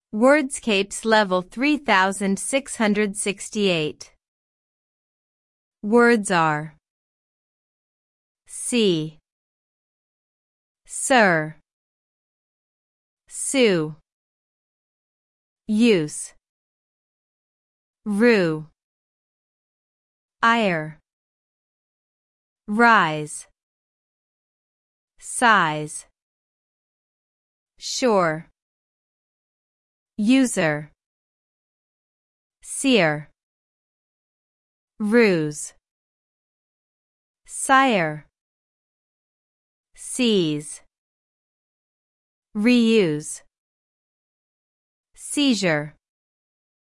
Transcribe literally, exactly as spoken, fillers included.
Wordscapes level three thousand six hundred sixty-eight. Words are see, sir, sue, use, rue, ire, rise, size, sure, user, seer, ruse, sire, seize, reuse, seizure.